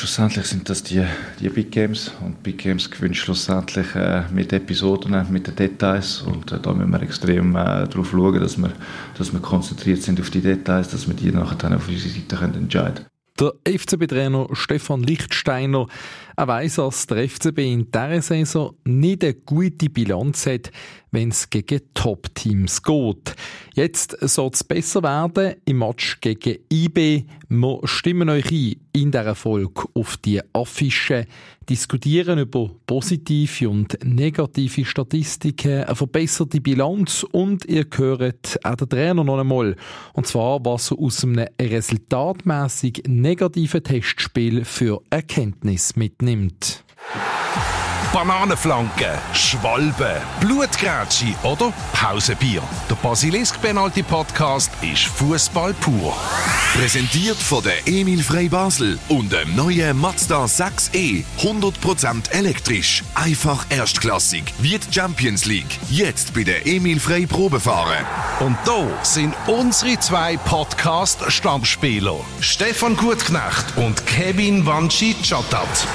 schlussendlich sind das die Big Games. Und Big Games gewinnen schlussendlich mit Episoden, mit den Details. Und da müssen wir extrem darauf schauen, dass wir konzentriert sind auf die Details, dass wir die nachher dann auf unsere Seite entscheiden können. Der FCB-Trainer Stefan Lichtsteiner weiss, dass der FCB in dieser Saison nicht eine gute Bilanz hat, wenn es gegen Top-Teams geht. Jetzt soll es besser werden im Match gegen IB. Wir stimmen euch ein in dieser Folge auf die Affische, diskutieren über positive und negative Statistiken, eine verbesserte Bilanz und ihr hört auch den Trainer noch einmal. Und zwar, was er aus einem resultatmässig negativen Testspiel für Erkenntnis mitnimmt. Bananenflanken, Schwalbe, Blutgrätschi oder Pausenbier. Der Basilisk-Penalty-Podcast ist Fußball pur. Präsentiert von der Emil Frey Basel und dem neuen Mazda 6e. 100% elektrisch. Einfach erstklassig. Wie die Champions League. Jetzt bei der Emil Frey Probefahren. Und da sind unsere zwei Podcast-Stammspieler. Stefan Gutknecht und Kevin Vanchi Chattat.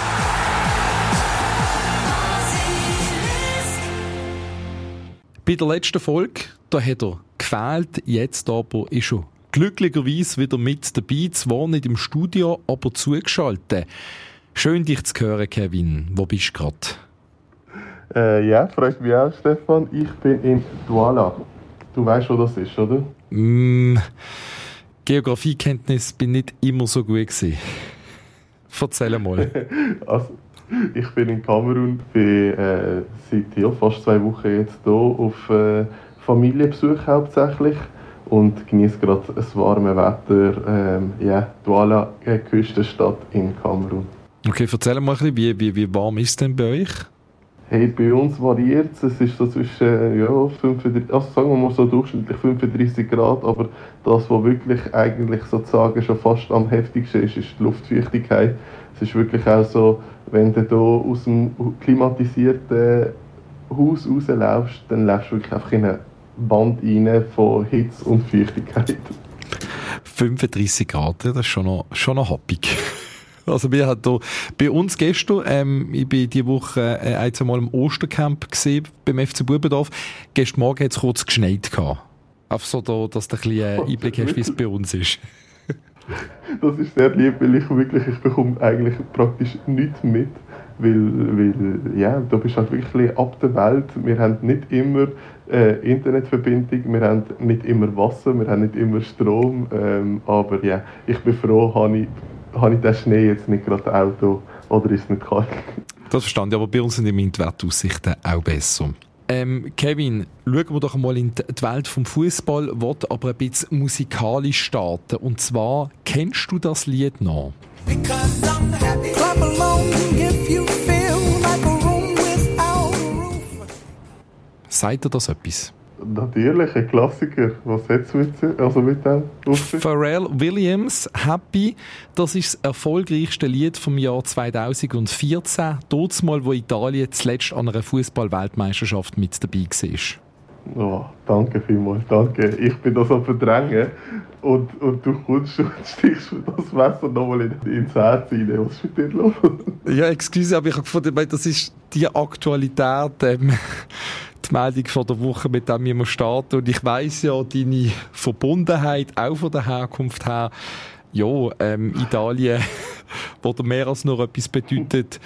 Bei der letzten Folge, da hat er gefehlt, jetzt aber ist er glücklicherweise wieder mit dabei, zwar nicht im Studio, aber zugeschaltet. Schön, dich zu hören, Kevin. Wo bist du gerade? Ja, freut mich auch, Stefan. Ich bin in Douala. Du weißt, wo das ist, oder? Geografiekenntnis bin nicht immer so gut gewesen. Erzähl mal. Also, ich bin in Kamerun, bin seit fast 2 Wochen jetzt hier auf Familienbesuch hauptsächlich und genieße gerade das warme Wetter. Douala, Küstenstadt in Kamerun. Okay, erzähl mal ein bisschen, wie warm ist es denn bei euch? Hey, bei uns variiert es. Es ist so zwischen 35, also sagen wir mal so durchschnittlich 35 Grad, aber das, was wirklich eigentlich sozusagen schon fast am heftigsten ist, ist die Luftfeuchtigkeit. Es ist wirklich auch so, wenn du hier aus dem klimatisierten Haus rausläufst, dann läufst du wirklich einfach in eine Wand rein von Hitze und Feuchtigkeit. 35 Grad, das ist schon noch happig. Also wir hatten hier bei uns gestern, ich bin diese Woche ein, zwei Mal im Ostercamp gesehen beim FC Bubendorf. Gestern Morgen hat es kurz geschneit gehabt. Einfach so, dass du ein bisschen Einblick hast, wie es bei uns ist. Das ist sehr lieb, weil ich bekomme eigentlich praktisch nichts mit, weil du bist halt wirklich ab der Welt. Wir haben nicht immer Internetverbindung, wir haben nicht immer Wasser, wir haben nicht immer Strom, aber ja, ich bin froh, habe ich den Schnee jetzt nicht gerade Auto oder ist es nicht kalt? Das verstand ich, aber bei uns sind im die Wetteraussichten auch besser. Kevin, schauen wir doch mal in die Welt vom Fußball, will aber ein bisschen musikalisch starten. Und zwar, kennst du das Lied noch? Sagt dir das etwas? Natürlich, ein Klassiker. Was hat es mit dem auf sich? Pharrell Williams, «Happy», das ist das erfolgreichste Lied vom Jahr 2014. Dort mal, wo Italien zuletzt an einer Fußball-Weltmeisterschaft mit dabei war. Oh, danke vielmals, danke. Ich bin das am Verdrängen und du kommst und stichst das Messer nochmal ins Herz rein. Was ist mit dir los? Ja, excuse, aber ich habe gefunden, das ist die Aktualität, die Meldung von der Woche, mit der wir starten. Und ich weiss ja, deine Verbundenheit, auch von der Herkunft her, ja, Italien, wo dir mehr als nur etwas bedeutet,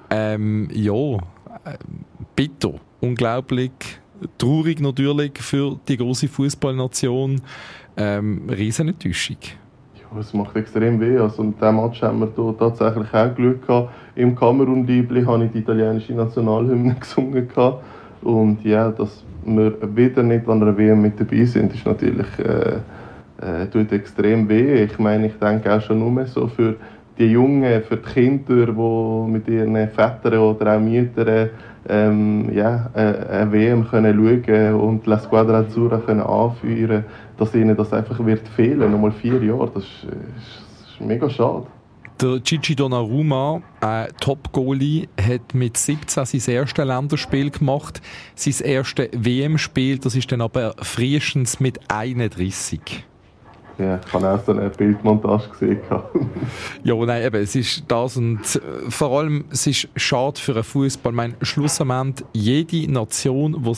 bitter, unglaublich, traurig natürlich für die grosse Fußballnation, Riesenenttäuschung. Ja, es macht extrem weh. Also, in diesem Match haben wir hier tatsächlich auch Glück gehabt. Im Kamerun-Liebli habe ich die italienische Nationalhymne gesungen gehabt. Und ja, dass wir wieder nicht an einer WM mit dabei sind, ist natürlich tut extrem weh. Ich meine, ich denke auch schon nur so für die Jungen, für die Kinder, die mit ihren Vätern oder auch Müttern eine WM können schauen und La Squadra Azzurra können anführen, dass ihnen das einfach wird fehlen, nochmal 4 Jahre. Das ist mega schade. Der Gigi Donnarumma, Top-Goalie, hat mit 17 sein erstes Länderspiel gemacht. Sein erstes WM-Spiel, das ist dann aber frühestens mit 31. Ja, ich habe auch so eine Bildmontage gesehen. Ja, nein, eben, es ist das und vor allem, es ist schade für den Fußball. Ich meine, schlussendlich jede Nation, die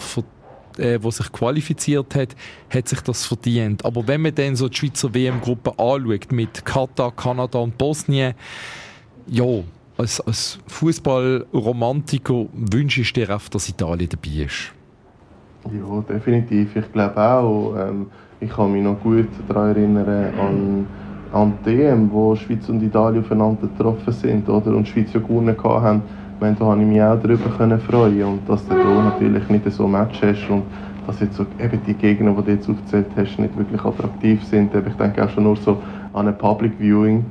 sich qualifiziert hat, hat sich das verdient. Aber wenn man dann so die Schweizer WM-Gruppe anschaut, mit Katar, Kanada und Bosnien, ja, als Fußballromantiker wünsche ich dir auch, dass Italien dabei ist. Ja, definitiv. Ich glaube auch. Ich kann mich noch gut daran erinnern an die EM, wo Schweiz und Italien aufeinander getroffen sind, oder? Und die Schweiz ja gewonnen haben. Ich meine, da konnte ich mich auch darüber freuen. Und dass du da natürlich nicht so ein Match hast und dass jetzt so eben die Gegner, die du jetzt aufgezählt hast, nicht wirklich attraktiv sind. Ich denke auch schon nur so an ein Public Viewing,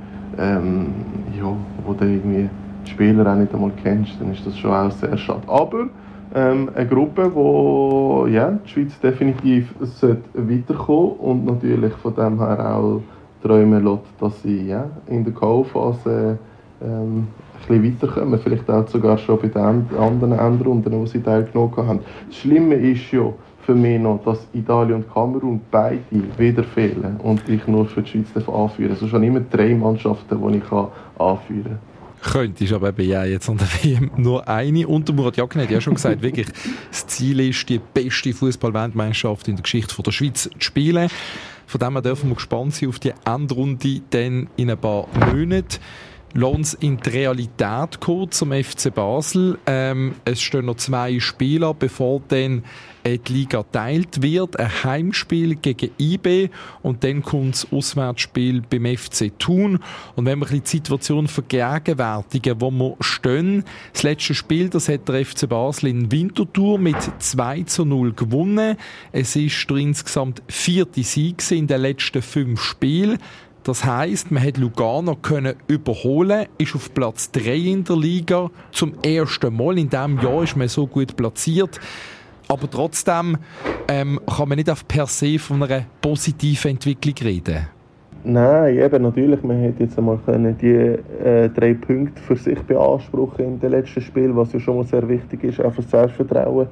wo du irgendwie die Spieler auch nicht einmal kennst, dann ist das schon auch sehr schade. Aber eine Gruppe, wo die Schweiz definitiv weiterkommen und natürlich von dem her auch träumen lässt, dass sie in der K.O.-Phase ein bisschen weiterkommen, vielleicht auch sogar schon bei den anderen Endrunden, wo sie teilgenommen haben. Das Schlimme ist ja für mich noch, dass Italien und Kamerun beide wieder fehlen und ich nur für die Schweiz anführen darf. Es sind schon immer 3 Mannschaften, die ich anführen kann. Könntest aber eben jetzt an der WM nur eine. Und der Murat Yakin hat ja schon gesagt, wirklich, das Ziel ist, die beste Fußball-Weltmeisterschaft in der Geschichte der Schweiz zu spielen. Von dem her dürfen wir gespannt sein auf die Endrunde dann in ein paar Monaten. Lass uns in die Realität kommen zum FC Basel. Es stehen noch 2 Spiele an, bevor dann die Liga geteilt wird. Ein Heimspiel gegen IB und dann kommt das Auswärtsspiel beim FC Thun. Und wenn wir die Situation vergegenwärtigen, wo wir stehen, das letzte Spiel, das hat der FC Basel in Winterthur mit 2:0 gewonnen. Es ist der insgesamt 4. Sieg in den letzten 5 Spielen. Das heisst, man hat Lugano können überholen, ist auf Platz 3 in der Liga. Zum ersten Mal in diesem Jahr ist man so gut platziert. Aber trotzdem kann man nicht auf per se von einer positiven Entwicklung reden. Nein, eben natürlich. Man hätte jetzt einmal die 3 Punkte für sich beanspruchen in den letzten Spiel, was ja schon mal sehr wichtig ist, auch für das Selbstvertrauen.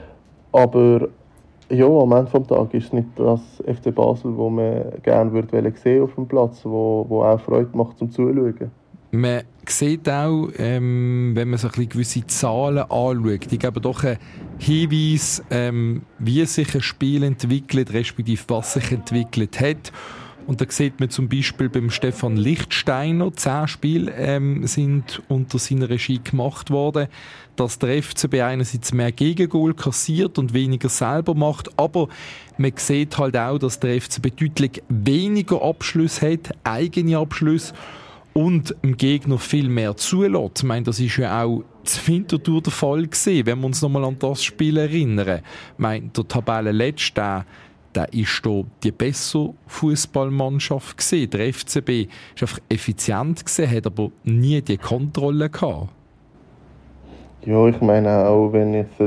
Aber ja, am Ende des Tages ist es nicht das FC Basel, das man gerne sehen auf dem Platz, wo auch Freude macht zum Zuschauen. Man sieht auch, wenn man so ein bisschen gewisse Zahlen anschaut, die geben doch einen Hinweis, wie sich ein Spiel entwickelt, respektive was sich entwickelt hat. Und da sieht man zum Beispiel beim Stefan Lichtsteiner, 10 Spiele sind unter seiner Regie gemacht worden, dass der FCB einerseits mehr Gegengol kassiert und weniger selber macht, aber man sieht halt auch, dass der FCB deutlich weniger Abschlüsse hat, eigene Abschlüsse, und dem Gegner viel mehr zulässt. Ich meine, das ist ja auch zu Winterthur der Fall gewesen, wenn wir uns nochmal an das Spiel erinnern. Ich meine, der Tabellenletzte, der ist da die bessere Fußballmannschaft gewesen. Der FCB ist einfach effizient gewesen, hat aber nie die Kontrolle gehabt. Ja, ich meine auch, wenn jetzt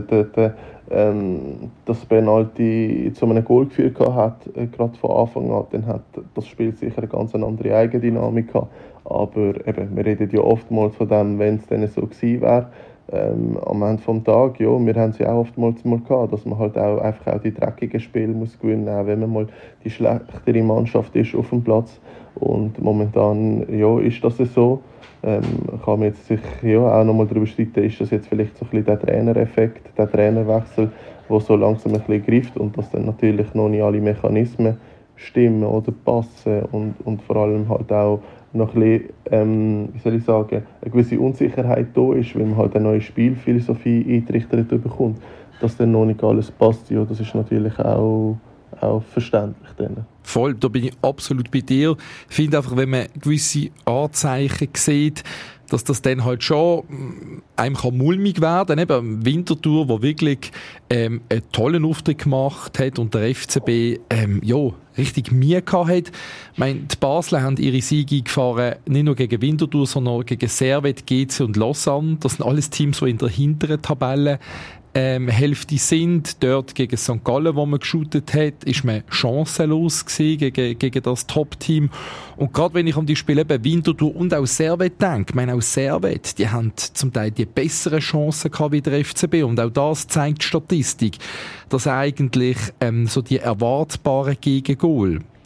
das Penalty zu einem Goal geführt hat, gerade von Anfang an, dann hat das Spiel sicher eine ganz andere Eigendynamik gehabt. Aber eben, wir reden ja oftmals von dem, wenn es dann so gewesen wäre. Am Ende des Tages, ja, wir haben es ja auch oftmals mal gehabt, dass man halt auch einfach auch die dreckigen Spiele muss gewinnen muss, auch wenn man mal die schlechtere Mannschaft ist auf dem Platz. Und momentan ist das so. Kann man jetzt sich auch nochmal darüber streiten, ist das jetzt vielleicht so ein bisschen der Trainereffekt, der Trainerwechsel, der so langsam ein bisschen greift und dass dann natürlich noch nicht alle Mechanismen stimmen oder passen und vor allem halt auch noch ein bisschen, eine gewisse Unsicherheit da ist, weil man halt eine neue Spielphilosophie eingerichtet bekommt, dass dann noch nicht alles passt. Ja, das ist natürlich auch verständlich. Voll, da bin ich absolut bei dir. Ich finde einfach, wenn man gewisse Anzeichen sieht, dass das dann halt schon einem mulmig werden kann. Eben Winterthur, wo wirklich einen tollen Auftritt gemacht hat und der FCB richtig Mühe gehabt hat. Ich meine, die Basler haben ihre Siege gefahren, nicht nur gegen Winterthur, sondern gegen Servette, GC und Lausanne. Das sind alles Teams, die in der hinteren Tabelle Hälfte sind. Dort gegen St. Gallen, wo man geshootet hat, ist man chancenlos gewesen gegen das Top-Team. Und gerade wenn ich an die Spiele eben Winterthur und auch Servette denke, ich meine auch Servette, die haben zum Teil die besseren Chancen gehabt wie der FCB. Und auch das zeigt die Statistik, dass eigentlich so die erwartbaren Gegengol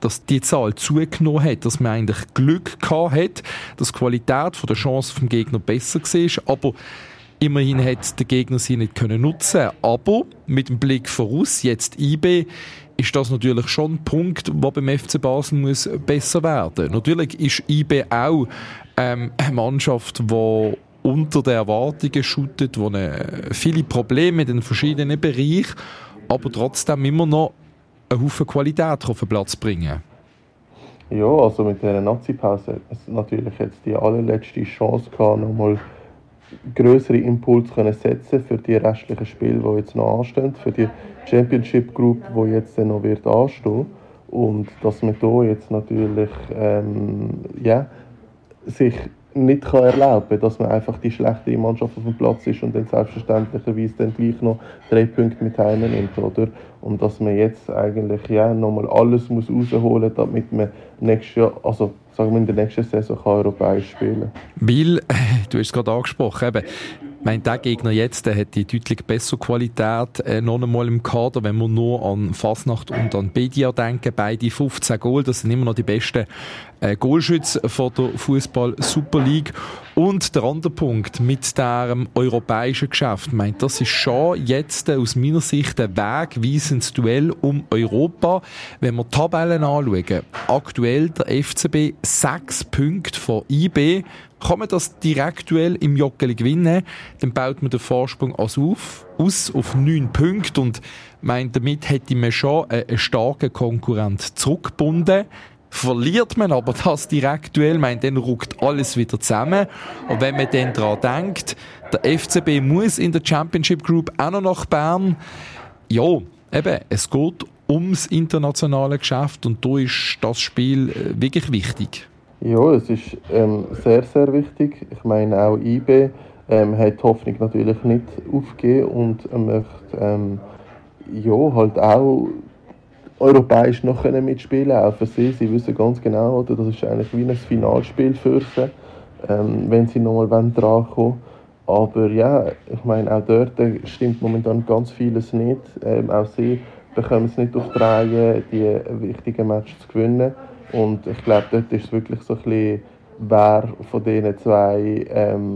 dass die Zahl zugenommen hat, dass man eigentlich Glück gehabt hat, dass die Qualität von der Chance vom Gegner besser war, aber immerhin hat der Gegner sie nicht nutzen. Aber mit dem Blick voraus, jetzt IB, ist das natürlich schon ein Punkt, der beim FC Basel muss besser werden. Natürlich ist IB auch eine Mannschaft, die unter den Erwartungen shootet, die viele Probleme in den verschiedenen Bereichen, aber trotzdem immer noch einen Haufen Qualität auf den Platz bringen. Ja, also mit dieser Nazi-Pause hat es natürlich jetzt die allerletzte Chance gehabt, nochmal grössere Impulse können setzen für die restlichen Spiele, die jetzt noch anstehen, für die Championship Group, die jetzt noch wird anstehen. Und dass man hier jetzt natürlich sich nicht erlauben kann, dass man einfach die schlechtere Mannschaft auf dem Platz ist und dann selbstverständlicherweise dann gleich noch 3 Punkte mit heimnimmt, oder? Und dass man jetzt eigentlich nochmal alles muss rausholen muss, damit man nächstes Jahr, also sagen wir in der nächsten Saison europäisch spielen kann. Weil, du hast es gerade angesprochen, eben, der Gegner jetzt, der hat die deutlich bessere Qualität noch einmal im Kader, wenn wir nur an Fasnacht und an Bedia denken. Beide 15 Goal, das sind immer noch die besten Goalschützen von der Fußball Super League. Und der andere Punkt mit dem europäischen Geschäft, das ist schon jetzt aus meiner Sicht ein wegweisendes Duell um Europa. Wenn wir die Tabellen anschauen, aktuell der FCB 6 Punkte von IB. Kann man das Direktduell im Joggeli gewinnen, dann baut man den Vorsprung aus auf 9 Punkte und damit hätte man schon einen starken Konkurrent zurückgebunden. Verliert man aber das Direktduell, dann rückt alles wieder zusammen. Und wenn man dann daran denkt, der FCB muss in der Championship Group auch noch nach Bern. Ja, eben, es geht ums internationale Geschäft und da ist das Spiel wirklich wichtig. Ja, es ist sehr, sehr wichtig. Ich meine, auch IB hat die Hoffnung natürlich nicht aufgegeben und möchte halt auch europäisch noch mitspielen, auch für sie. Sie wissen ganz genau, oder, das ist eigentlich wie ein Finalspiel für sie, wenn sie nochmal dran kommen. Aber ja, ich meine, auch dort stimmt momentan ganz vieles nicht. Auch sie bekommen es nicht auf die Reihe, die wichtigen Matches zu gewinnen. Und ich glaube, dort ist es wirklich so ein bisschen, wer von diesen zwei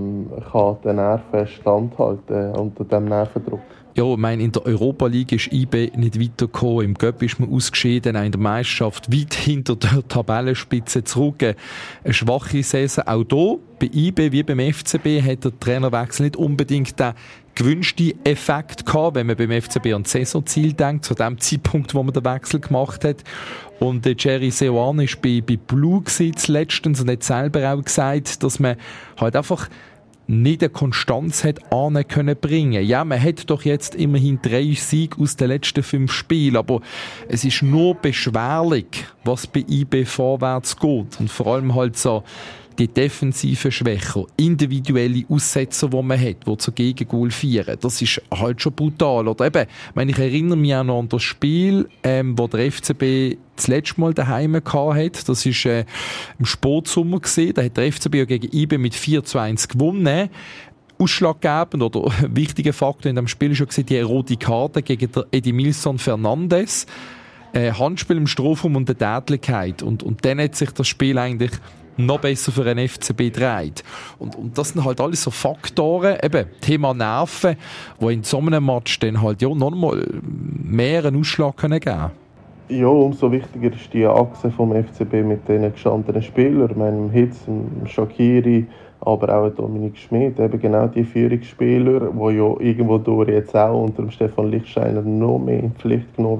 kann den Nerven standhalten unter diesem Nervendruck. Ja, in der Europa League ist IB nicht weitergekommen. Im Cup ist man ausgeschieden, in der Meisterschaft weit hinter der Tabellenspitze zurück. Eine schwache Saison auch hier. Bei IB wie beim FCB hat der Trainerwechsel nicht unbedingt den gewünschten Effekt gehabt, wenn man beim FCB an das Saisonziel denkt, zu dem Zeitpunkt, wo man den Wechsel gemacht hat. Und Jerry Seoane war bei Blue letztens und hat selber auch gesagt, dass man halt einfach nicht eine Konstanz hat können bringen. Ja, man hat doch jetzt immerhin 3 Siege aus den letzten 5 Spielen, aber es ist nur beschwerlich, was bei IB vorwärts geht. Und vor allem halt so die defensive Schwäche, individuelle Aussetzer, die man hat, die zu Gegengol führen, das ist halt schon brutal. Oder eben, ich erinnere mich auch noch an das Spiel, wo der FCB das letzte Mal daheim hatte. Das war im Sportsommer gewesen. Da hat der FCB gegen IB mit 4-1 gewonnen. Ausschlaggebend oder wichtiger Faktor in diesem Spiel war schon die rote Karte gegen Edmilson Fernandes. Handspiel im Strafraum und eine Tätlichkeit. Und dann hat sich das Spiel eigentlich noch besser für einen FCB dreht. Und das sind halt alles so Faktoren, eben Thema Nerven, die in so einem Match dann halt noch mal mehr einen Ausschlag geben können. Ja, umso wichtiger ist die Achse vom FCB mit den gestandenen Spielern, dem Hitz, dem Shaqiri, aber auch Dominik Schmid, eben genau die Führungsspieler, die ja irgendwo durch jetzt auch unter dem Stefan Lichtsteiner noch mehr in die Pflicht genommen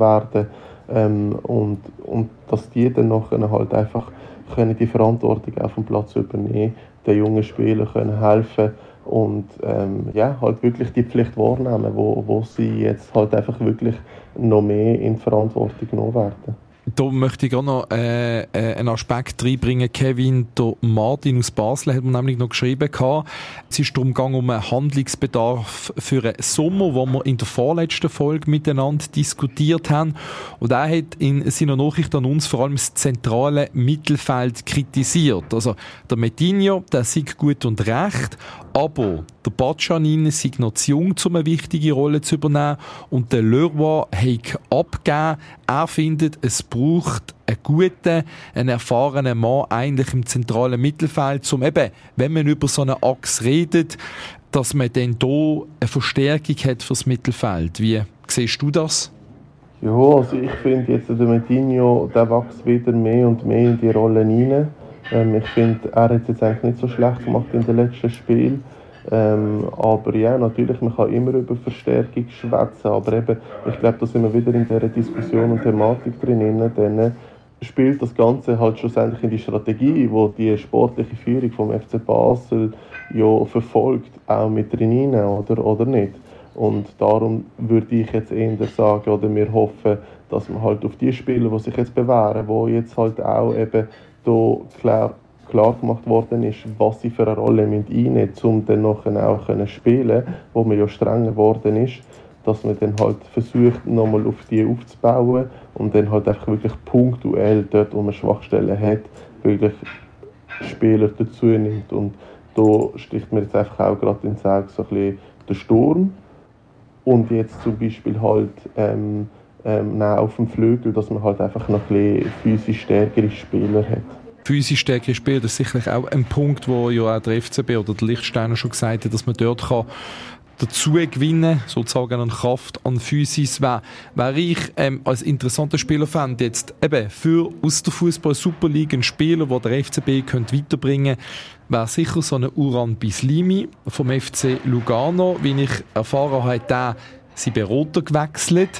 werden und dass die dann nachher halt einfach können die Verantwortung auf dem Platz übernehmen, den jungen Spielern können helfen und halt wirklich die Pflicht wahrnehmen, wo sie jetzt halt einfach wirklich noch mehr in Verantwortung genommen werden. Da möchte ich auch noch einen Aspekt reinbringen, Kevin. Der Martin aus Basel hat mir nämlich noch geschrieben, es ist darum gegangen, um einen Handlungsbedarf für einen Sommer, wo wir in der vorletzten Folge miteinander diskutiert haben. Und er hat in seiner Nachricht an uns vor allem das zentrale Mittelfeld kritisiert. Also der Metinho, der sei gut und recht, Aber der Badjanin sei noch zu jung, um eine wichtige Rolle zu übernehmen. Und der Leroy hat abgegeben. Er findet, es braucht einen guten, einen erfahrenen Mann eigentlich im zentralen Mittelfeld, um eben, wenn man über so eine Achse redet, dass man dann hier eine Verstärkung hat fürs Mittelfeld. Wie siehst du das? Ja, also ich finde jetzt, der Metinho, der wächst wieder mehr und mehr in die Rolle rein. Ich finde, er hat es jetzt eigentlich nicht so schlecht gemacht in den letzten Spielen. Aber ja, natürlich, man kann immer über Verstärkung schwätzen, aber eben, ich glaube, da sind wir wieder in dieser Diskussion und Thematik drin. Dann spielt das Ganze halt schlussendlich in die Strategie, wo die sportliche Führung vom FC Basel ja verfolgt, auch mit drin, oder nicht. Und darum würde ich jetzt eher sagen, oder wir hoffen, dass man halt auf die Spieler, die sich jetzt bewähren, wo jetzt halt auch eben da klar gemacht worden ist, was sie für eine Rolle einnehmen, um dann nachher auch spielen können, wo man ja strenger geworden ist, dass man dann halt versucht, nochmal auf die aufzubauen und dann halt einfach wirklich punktuell dort, wo man Schwachstellen hat, wirklich Spieler dazu nimmt. Und da sticht mir jetzt einfach auch gerade ins Auge so ein bisschen der Sturm und jetzt zum Beispiel halt auf dem Flügel, dass man halt einfach noch ein bisschen physisch stärkere Spieler hat. Physisch stärkere Spieler, das ist sicherlich auch ein Punkt, wo ja auch der FCB oder der Lichtsteiner schon gesagt hat, dass man dort kann dazu gewinnen, sozusagen an Kraft, an Physis. Wer ich als interessanter Spieler fände, jetzt eben für aus der Fußball-Super League einen Spieler, den der FCB könnte weiterbringen könnte, wäre sicher so ein Uran Bislimi vom FC Lugano. Wie ich erfahren habe, hat der sein Berater gewechselt.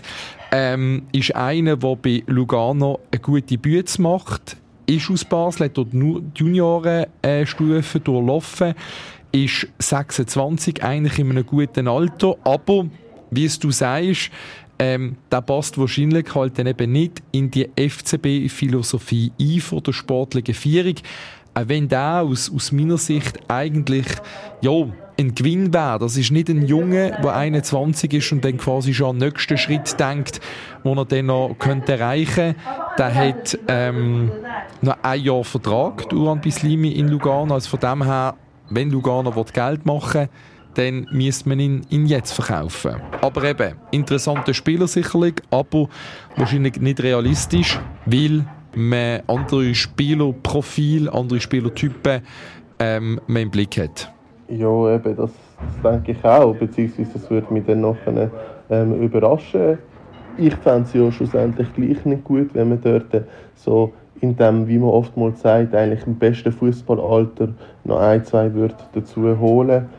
Ist einer, der bei Lugano eine gute Bühne macht, ist aus Basel, hat dort nur die Juniorenstufe durchlaufen, ist 26, eigentlich in einem guten Alter, aber, wie es du sagst, der passt wahrscheinlich halt dann eben nicht in die FCB-Philosophie ein von der sportlichen Führung, auch wenn der aus meiner Sicht eigentlich, ja, ein Gewinn wäre. Das ist nicht ein Junge, der 21 ist und dann quasi schon an den nächsten Schritt denkt, den er dann noch erreichen könnte. Der hat noch ein Jahr Vertrag, Uran Bislimi in Lugano. Also von dem her, wenn Lugano Geld machen will, dann müsste man ihn jetzt verkaufen. Aber eben, interessanter Spieler sicherlich, aber wahrscheinlich nicht realistisch, weil man andere Spielerprofile, andere Spielertypen man im Blick hat. Ja, eben, das denke ich auch, beziehungsweise das würde mich dann noch überraschen. Ich fände es ja schlussendlich gleich nicht gut, wenn man dort so in dem, wie man oftmals sagt, eigentlich im besten Fußballalter noch 1-2 würde dazu holen.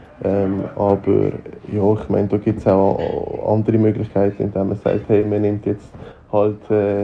Aber ja, ich meine, da gibt es auch andere Möglichkeiten, indem man sagt, hey, man nimmt jetzt halt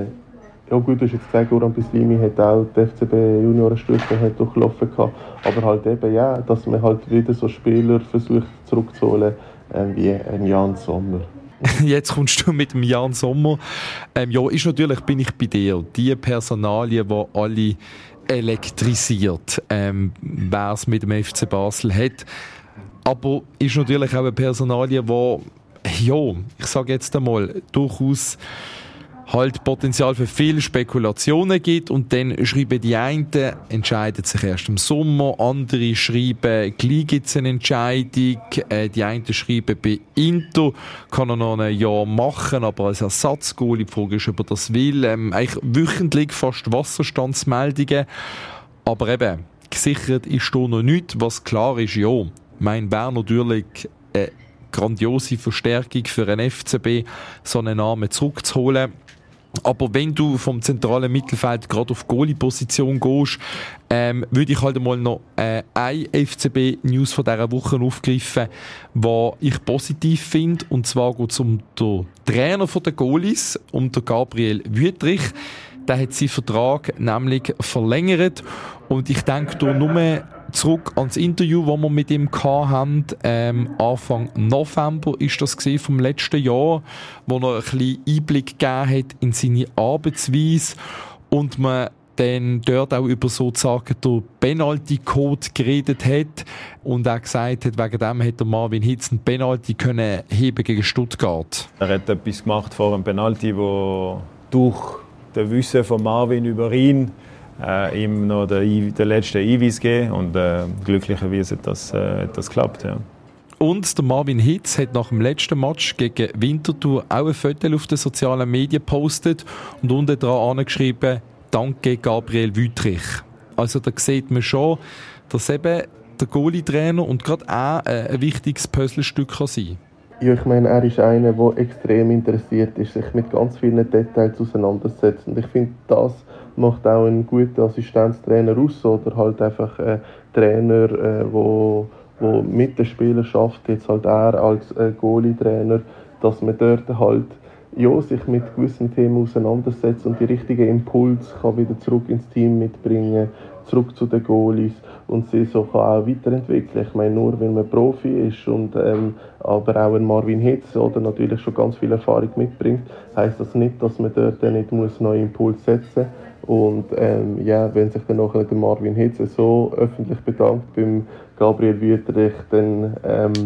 ja gut, du hast jetzt gesagt, Uran Bislimi hat auch die FCB-Juniorenstufe durchlaufen gehabt, aber halt eben, ja, dass man halt wieder so Spieler versucht zurückzuholen, wie ein Jan Sommer. Jetzt kommst du mit dem Jan Sommer. Ja, ist natürlich, bin ich bei dir, die Personalie, die alle elektrisiert, wer es mit dem FC Basel hat. Aber ist natürlich auch eine Personalie, die, ja, ich sage jetzt einmal, durchaus halt Potenzial für viele Spekulationen gibt und dann schreiben die einen, entscheidet sich erst im Sommer, andere schreiben, gleich gibt es eine Entscheidung, die einen schreiben, bei Inter kann er noch ein Jahr machen, aber als Ersatzgoalie, die Frage ist, ob er das will, eigentlich wöchentlich fast Wasserstandsmeldungen, aber eben, gesichert ist da noch nichts, was klar ist, ja, mein wäre natürlich eine grandiose Verstärkung für einen FCB, so einen Namen zurückzuholen. Aber wenn du vom zentralen Mittelfeld gerade auf Goalie-Position gehst, würde ich halt einmal noch eine FCB-News von dieser Woche aufgreifen, die ich positiv finde. Und zwar geht es um den Trainer der Goalies, um den Gabriel Wüttrich. Der hat seinen Vertrag nämlich verlängert. Und ich denke da nur zurück ans Interview, das wir mit ihm hatten. Anfang November ist das vom letzten Jahr, wo er ein bisschen Einblick gegeben hat in seine Arbeitsweise und man dann dort auch über sozusagen den Penalty-Code geredet hat und auch gesagt hat, wegen dem hätte Marvin Hitz einen Penalty können heben gegen Stuttgart. Er hat etwas gemacht vor einem Penalty, wo durch das Wissen von Marvin über ihn ihm noch den letzten Einweis geben und glücklicherweise hat das geklappt. Ja. Und der Marvin Hitz hat nach dem letzten Match gegen Winterthur auch ein Foto auf den sozialen Medien gepostet und unten dran angeschrieben: «Danke Gabriel Wüthrich». Also da sieht man schon, dass eben der Goalie-Trainer und gerade auch ein wichtiges Puzzlestück kann sein. Ja, ich meine, er ist einer, der extrem interessiert ist, sich mit ganz vielen Details auseinandersetzt. Und ich finde, das macht auch einen guten Assistenztrainer aus oder halt einfach ein Trainer, der mit den Spielern schafft, jetzt halt er als Goalie-Trainer, dass man dort halt sich mit gewissen Themen auseinandersetzt und die richtigen Impulse kann wieder zurück ins Team mitbringen, zurück zu den Goalies und sie so kann auch weiterentwickeln. Ich meine, nur weil man Profi ist und aber auch ein Marvin Hitz oder natürlich schon ganz viel Erfahrung mitbringt, heisst das nicht, dass man dort nicht neue Impulse setzen muss. Und wenn sich dann nachher der Marvin Hitz so öffentlich bedankt beim Gabriel Wüthrich, dann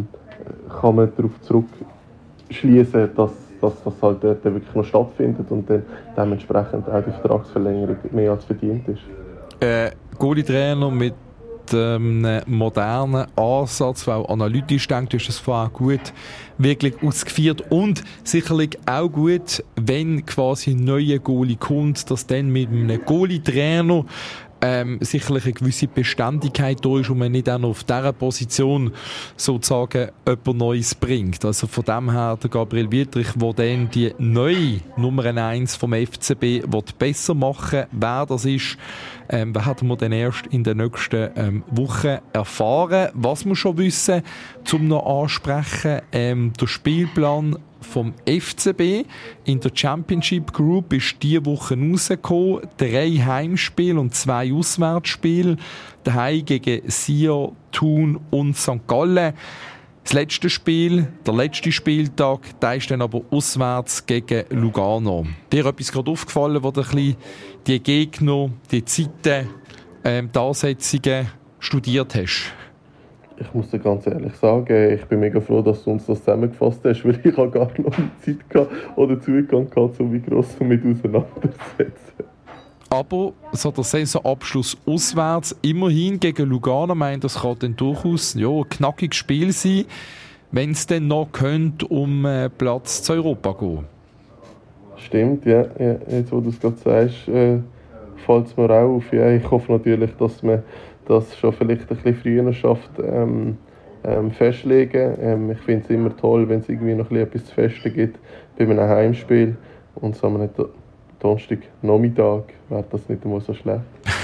kann man darauf zurückschließen, dass das halt dort wirklich noch stattfindet und dann dementsprechend auch die Vertragsverlängerung mehr als verdient ist. Goalie-Trainer mit einem modernen Ansatz, der auch analytisch denkt, ist das vorher gut wirklich ausgeführt und sicherlich auch gut, wenn quasi ein neuer Goalie kommt, dass dann mit einem Goalie-Trainer sicherlich eine gewisse Beständigkeit da ist und man nicht auch noch auf dieser Position sozusagen etwas Neues bringt. Also von dem her der Gabriel Wüthrich, der dann die neue Nummer 1 vom FCB besser machen will, wer das ist, werden wir dann erst in den nächsten Wochen erfahren. Was wir schon wissen, zum noch ansprechen, der Spielplan vom FCB in der Championship Group ist diese Woche rausgekommen. 3 Heimspiele und 2 Auswärtsspiele. Daheim gegen Sion, Thun und St. Gallen. Das letzte Spiel, der letzte Spieltag, der ist dann aber auswärts gegen Lugano. Dir ist etwas gerade aufgefallen, wo du ein bisschen die Gegner, die Zeiten, die Ansetzungen studiert hast? Ich muss dir ganz ehrlich sagen, ich bin mega froh, dass du uns das zusammengefasst hast, weil ich habe gar noch Zeit gehabt oder Zugang gehabt, um mich gross damit auseinanderzusetzen. Aber so der Saisonabschluss auswärts, immerhin gegen Lugano, ich meine, das kann dann durchaus ein knackiges Spiel sein, wenn es dann noch könnte um Platz zu Europa gehen. Stimmt, ja. Jetzt, wo du es gerade sagst, fällt es mir auch auf. Ja, ich hoffe natürlich, dass man das schon vielleicht ein bisschen früher schafft, festlegen. Ich finde es immer toll, wenn es irgendwie noch etwas zu festen gibt bei einem Heimspiel. Und so am Donnerstagnachmittag wäre das nicht einmal so schlecht.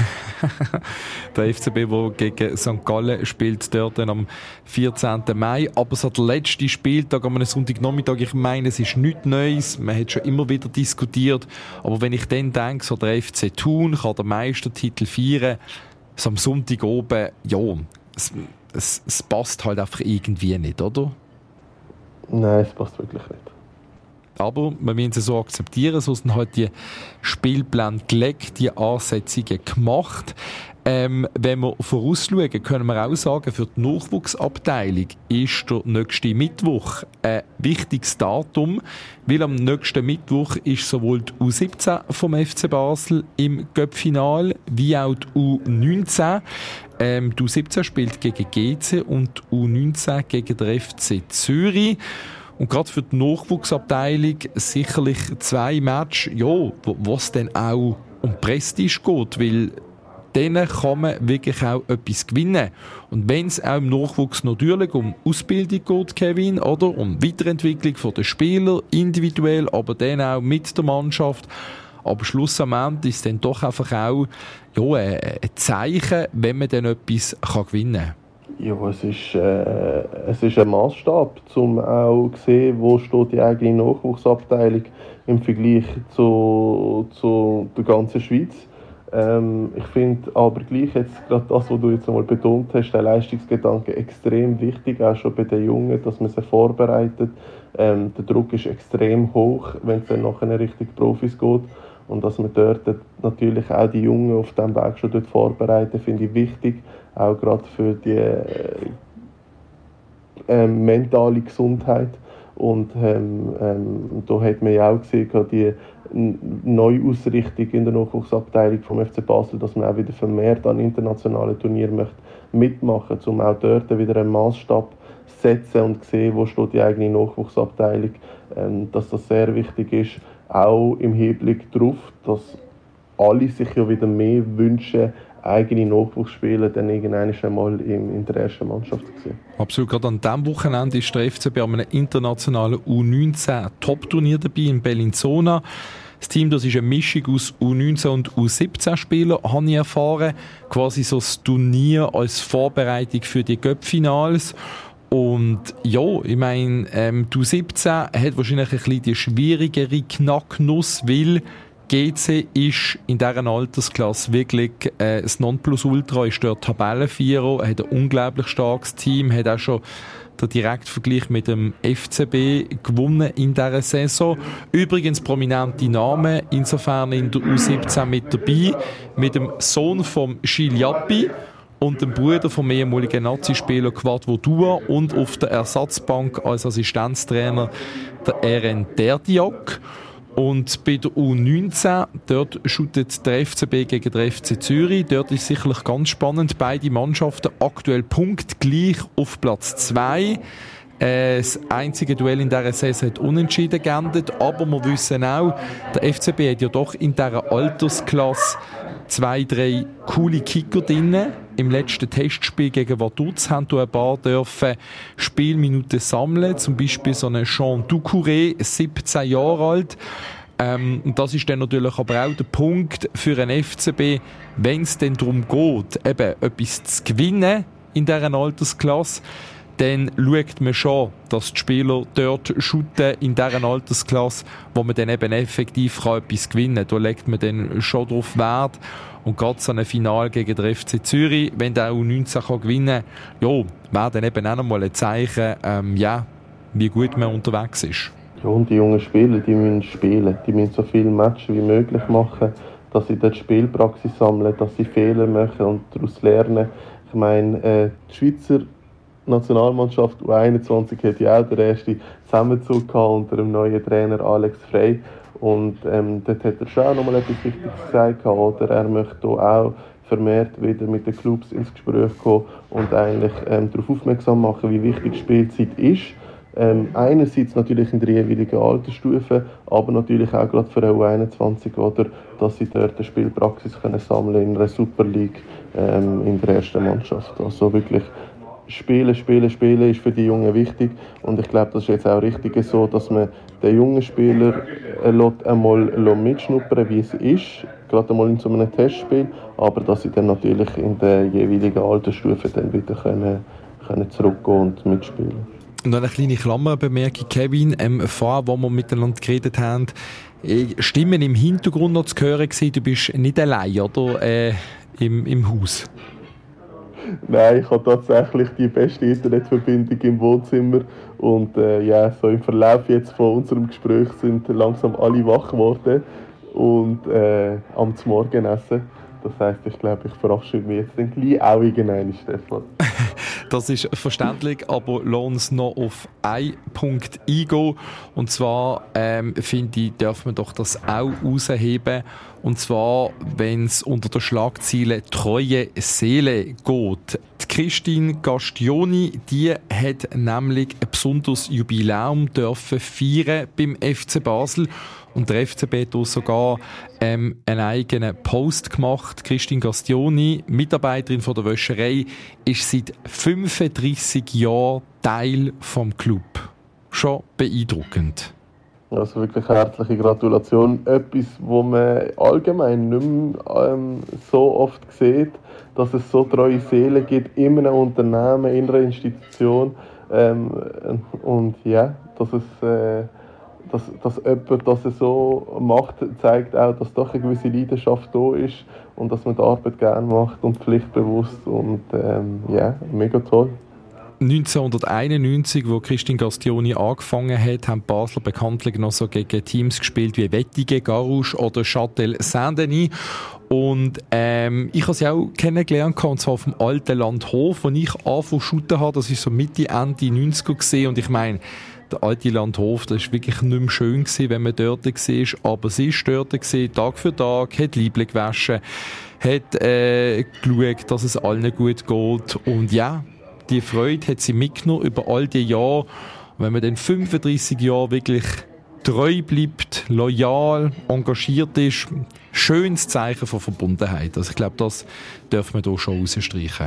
Der FCB, der gegen St. Gallen spielt, dort am 14. Mai. Aber so der letzte Spieltag am Sonntagnachmittag, ich meine, es ist nichts Neues. Man hat schon immer wieder diskutiert. Aber wenn ich dann denke, so der FC Thun kann den Meistertitel feiern, so am Sonntag oben, ja, es passt halt einfach irgendwie nicht, oder? Nein, es passt wirklich nicht. Aber wir müssen es so akzeptieren, so sind halt die Spielpläne gelegt, die Ansetzungen gemacht. Wenn wir vorausschauen, können wir auch sagen, für die Nachwuchsabteilung ist der nächste Mittwoch ein wichtiges Datum, weil am nächsten Mittwoch ist sowohl die U17 vom FC Basel im Cup-Final wie auch die U19. Die U17 spielt gegen GC und die U19 gegen den FC Zürich. Und gerade für die Nachwuchsabteilung sicherlich 2 Matches, wo es dann auch um Prestige geht, weil denen kann man wirklich auch etwas gewinnen. Und wenn es auch im Nachwuchs natürlich um Ausbildung geht, Kevin, oder um Weiterentwicklung der Spieler, individuell, aber dann auch mit der Mannschaft. Aber Schluss am Ende ist es dann doch einfach auch ein Zeichen, wenn man dann etwas gewinnen kann. Ja, es ist ein Massstab, um auch zu sehen, wo steht die eigene Nachwuchsabteilung im Vergleich zu der ganzen Schweiz. Ich finde aber gleich jetzt gerade das, was du jetzt einmal betont hast, der Leistungsgedanke extrem wichtig, auch schon bei den Jungen, dass man sie vorbereitet. Der Druck ist extrem hoch, wenn es dann nachher Richtung Profis geht. Und dass man dort natürlich auch die Jungen auf diesem Weg schon dort vorbereiten, finde ich wichtig. Auch gerade für die mentale Gesundheit. Und da hat man ja auch gesehen, die Neuausrichtung in der Nachwuchsabteilung vom FC Basel, dass man auch wieder vermehrt an internationalen Turnieren möchte mitmachen, um auch dort wieder einen Maßstab zu setzen und zu sehen, wo steht die eigene Nachwuchsabteilung, dass das sehr wichtig ist, auch im Hinblick darauf, dass alle sich ja wieder mehr wünschen, eigene Nachwuchsspiele dann irgendwann einmal in der ersten Mannschaft zu sehen. Absolut. Gerade an diesem Wochenende ist der FCB an einem internationalen U19-Top-Turnier dabei in Bellinzona. Das Team, das ist eine Mischung aus U19 und U17-Spielern, habe ich erfahren. Quasi so das Turnier als Vorbereitung für die Cup-Finals. Und ja, ich meine, die U17 hat wahrscheinlich ein bisschen die schwierigere Knacknuss, weil GC ist in dieser Altersklasse wirklich das Nonplusultra, ist dort Tabellenvierer, hat ein unglaublich starkes Team, hat auch schon den Direktvergleich mit dem FCB gewonnen in dieser Saison. Übrigens prominente Namen, insofern in der U17 mit dabei, mit dem Sohn von Gilles Yappi und dem Bruder vom ehemaligen Nazi-Spieler Quadvo Dua und auf der Ersatzbank als Assistenztrainer der RN Derdiak. Und bei der U19, dort shootet der FCB gegen den FC Zürich. Dort ist sicherlich ganz spannend. Beide Mannschaften aktuell punktgleich auf Platz 2. Das einzige Duell in dieser Saison hat unentschieden geendet. Aber wir wissen auch, der FCB hat ja doch in dieser Altersklasse 2-3 coole Kicker drin. Im letzten Testspiel gegen Vaduz haben ein paar dürfen Spielminuten sammeln. Zum Beispiel so einen Jean Doucouré, 17 Jahre alt. Und das ist dann natürlich aber auch der Punkt für einen FCB, wenn es dann darum geht, eben etwas zu gewinnen in dieser Altersklasse, dann schaut man schon, dass die Spieler dort shooten in dieser Altersklasse, wo man dann eben effektiv etwas gewinnen kann. Da legt man dann schon drauf Wert. Und gerade so ein Finale gegen den FC Zürich, wenn der U19 kann gewinnen kann, ja, wäre dann eben auch nochmal ein Zeichen, wie gut man unterwegs ist. Ja, und die jungen Spieler, die müssen spielen. Die müssen so viele Matches wie möglich machen, dass sie dort Spielpraxis sammeln, dass sie Fehler machen und daraus lernen. Ich meine, die Schweizer Nationalmannschaft U21 hat ja auch den ersten Zusammenzug gehabt unter dem neuen Trainer Alex Frey. Und dort hat er schon auch noch mal etwas Wichtiges gesagt. Oder er möchte auch vermehrt wieder mit den Clubs ins Gespräch kommen und eigentlich darauf aufmerksam machen, wie wichtig Spielzeit ist. Einerseits natürlich in der jeweiligen Altersstufe, aber natürlich auch gerade für eine U21, oder, dass sie dort eine Spielpraxis können sammeln in einer Super League in der ersten Mannschaft. Also wirklich Spielen ist für die Jungen wichtig und ich glaube, das ist jetzt auch richtig so, dass man den jungen Spieler einmal mitschnuppern, wie es ist, gerade einmal in so einem Testspiel, aber dass sie dann natürlich in der jeweiligen Altersstufe dann wieder können zurückgehen und mitspielen. Und noch eine kleine Klammerbemerkung, Kevin, vorher, wo wir miteinander geredet haben, Stimmen im Hintergrund noch zu hören gewesen, du bist nicht allein, oder? Im Haus? Nein, ich habe tatsächlich die beste Internetverbindung im Wohnzimmer und so im Verlauf jetzt von unserem Gespräch sind langsam alle wach geworden und am Morgenessen. Das heisst, ich glaube, ich verabschiede mich jetzt dann gleich auch irgendwann, Stefan. Das ist verständlich, aber lohnt uns noch auf einen Punkt eingehen. Und zwar, finde ich, darf man doch das auch herausheben. Und zwar, wenn es unter der Schlagzeile «Treue Seele» geht. Die Christine Gastioni, die hat nämlich ein besonderes Jubiläum dürfen feiern beim FC Basel. Und der FCB hat auch sogar einen eigenen Post gemacht. Christine Gastioni, Mitarbeiterin von der Wäscherei, ist seit 35 Jahren Teil vom Club. Schon beeindruckend. Also wirklich herzliche Gratulation. Etwas, was man allgemein nicht mehr so oft sieht, dass es so treue Seelen gibt in einem Unternehmen, in einer Institution. Und ja, dass jemand das so macht, zeigt auch, dass doch eine gewisse Leidenschaft da ist und dass man die Arbeit gerne macht und pflichtbewusst und mega toll. 1991, wo Christine Gastioni angefangen hat, haben Basler bekanntlich noch so gegen Teams gespielt wie Wettige, Garouche oder Châtel Saint-Denis. Und ich habe sie auch kennengelernt, und zwar auf dem alten Landhof, wo ich angefangen zu shooten habe. Das war so Mitte, Ende 90er gewesen. Und ich meine, der alte Landhof, das war wirklich nicht mehr schön gewesen, wenn man dort war. Aber sie war dort gewesen, Tag für Tag, hat Liebling gewaschen, hat geschaut, dass es allen gut geht. Und ja, die Freude hat sie mitgenommen über all die Jahre. Und wenn man dann 35 Jahre wirklich treu bleibt, loyal, engagiert ist, schönes Zeichen von Verbundenheit. Also ich glaube, das dürfen wir hier schon rausstreichen.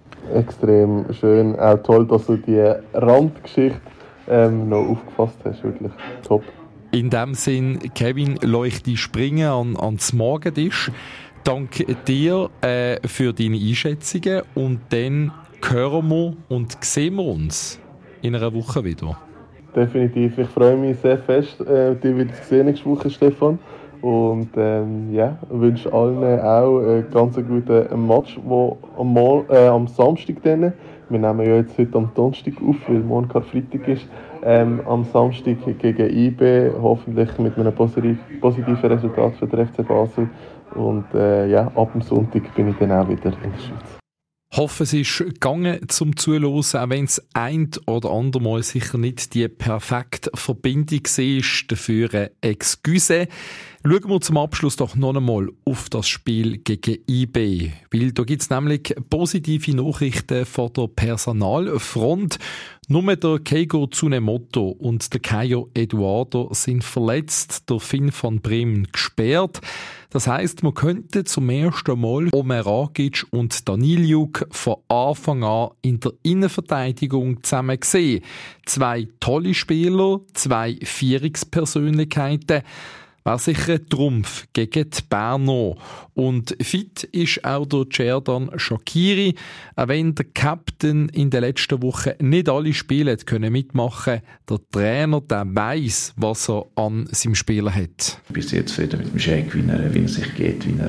Extrem schön. Auch toll, dass du die Randgeschichte noch aufgefasst hast. Wirklich top. In dem Sinn, Kevin, lasse ich dich springen ans Morgentisch. Danke dir für deine Einschätzungen und dann hören wir und sehen wir uns in einer Woche wieder. Definitiv. Ich freue mich sehr fest, dich wieder zu sehen nächste Woche, Stefan. Und wünsche allen auch einen ganz guten Match, wo am Samstag dann, wir nehmen ja jetzt heute am Donnerstag auf, weil morgen Karfreitag ist, am Samstag gegen IB, hoffentlich mit einem positiven Resultat für den FC Basel. Und ab dem Sonntag bin ich dann auch wieder in der Schweiz. Ich hoffe, es ist gegangen zum Zuhören, auch wenn es ein oder andere Mal sicher nicht die perfekte Verbindung war. Dafür eine Excuse. Schauen wir zum Abschluss doch noch einmal auf das Spiel gegen IB. Weil da gibt es nämlich positive Nachrichten von der Personalfront. Nur der Keigo Tsunemoto und der Caio Eduardo sind verletzt, der Finn van Bremen gesperrt. Das heisst, man könnte zum ersten Mal Omer Agic und Daniliuk von Anfang an in der Innenverteidigung zusammen sehen. 2 tolle Spieler, 2 Führungspersönlichkeiten. War sicher ein Trumpf gegen die Berner. Und fit ist auch der Cerdan Shaqiri. Auch wenn der Captain in den letzten Wochen nicht alle Spiele mitmachen konnte, der Trainer, der weiss, was er an seinem Spieler hat. Ich bin sehr zufrieden mit dem Schenk, wie er sich geht, wie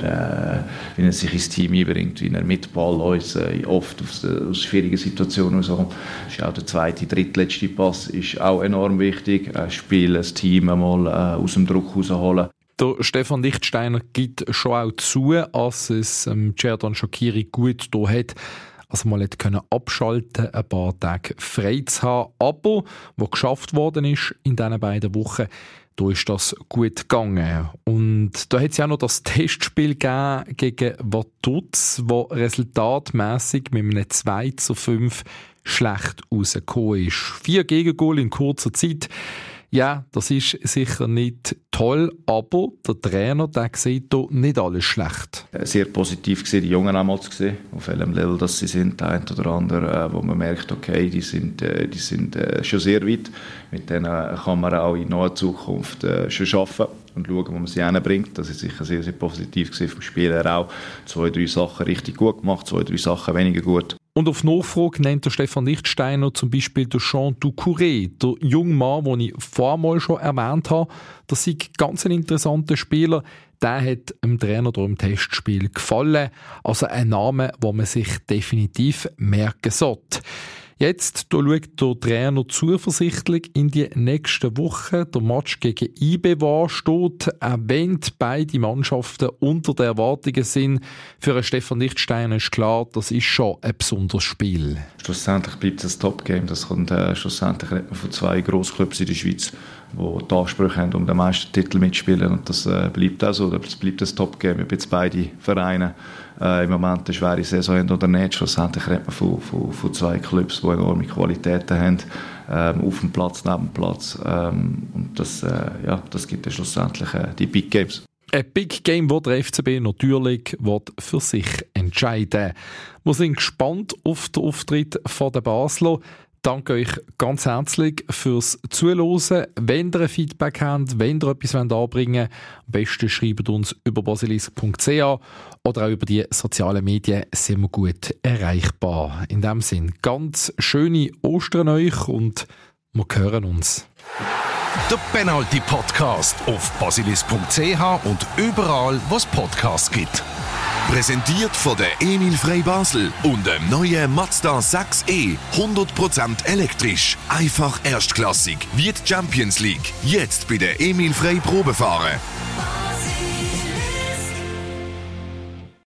er sich ins Team einbringt, wie er mit Ball uns oft aus schwierigen Situationen rauskommt. Ist auch der zweite, drittletzte Pass ist auch enorm wichtig. Ein Spiel, ein Team einmal aus dem Druck rausholen. Der Stefan Lichtsteiner gibt schon auch zu, dass es Cerdan Shaqiri gut da hat, also mal können abschalten, ein paar Tage frei zu haben. Aber, was geschafft worden ist in diesen beiden Wochen, da ist das gut gegangen. Und da hat es ja auch noch das Testspiel gegeben gegen Vaduz, das resultatmässig mit einem 2:5 schlecht rausgekommen ist. 4 Gegengole in kurzer Zeit. Ja, das ist sicher nicht toll, aber der Trainer, der sieht hier nicht alles schlecht. Sehr positiv gesehen, die Jungen einmal zu sehen, auf welchem Level das sie sind, der eine oder andere, wo man merkt, okay, die sind schon sehr weit. Mit denen kann man auch in naher Zukunft schon arbeiten und schauen, wo man sie hinbringt. Das ist sicher sehr, sehr positiv gesehen vom Spieler auch. 2, 3 Sachen richtig gut gemacht, 2, 3 Sachen weniger gut. Und auf Nachfrage nennt der Stefan Lichtsteiner zum Beispiel den Jean Doucouré, der junge Mann, den ich vorher schon erwähnt habe. Das ist ein ganz interessanter Spieler. Der hat dem Trainer hier im Testspiel gefallen. Also ein Name, den man sich definitiv merken sollte. Jetzt da schaut der Trainer zuversichtlich in die nächsten Wochen. Der Match gegen IB steht, auch wenn beide Mannschaften unter den Erwartungen sind. Für einen Stefan Lichtsteiner ist klar, das ist schon ein besonderes Spiel. Schlussendlich bleibt es ein Top-Game. Das kommt schlussendlich von 2 Grossclubs in der Schweiz, die die Ansprüche haben, um den Meistertitel mitzuspielen. Und das bleibt auch so. Es bleibt ein Top-Game. Ob jetzt beide Vereine im Moment eine schwere Saison haben oder nicht. Schlussendlich redet man von 2 Clubs, die enorme Qualitäten haben, auf dem Platz, neben dem Platz. Und das gibt dann schlussendlich die Big Games. Ein Big Game, das der FCB natürlich für sich entscheiden. Wir sind gespannt auf den Auftritt der Basler. Danke euch ganz herzlich fürs Zuhören. Wenn ihr ein Feedback habt, wenn ihr etwas anbringen wollt, am besten schreibt uns über basilisk.ch oder auch über die sozialen Medien, sind wir gut erreichbar. In dem Sinn, ganz schöne Ostern euch und wir hören uns. Der Penalty Podcast auf basilisk.ch und überall, wo es Podcasts gibt. Präsentiert von der Emil Frey Basel und dem neuen Mazda 6e. 100% elektrisch. Einfach erstklassig. Wie die Champions League. Jetzt bei der Emil Frey Probefahren.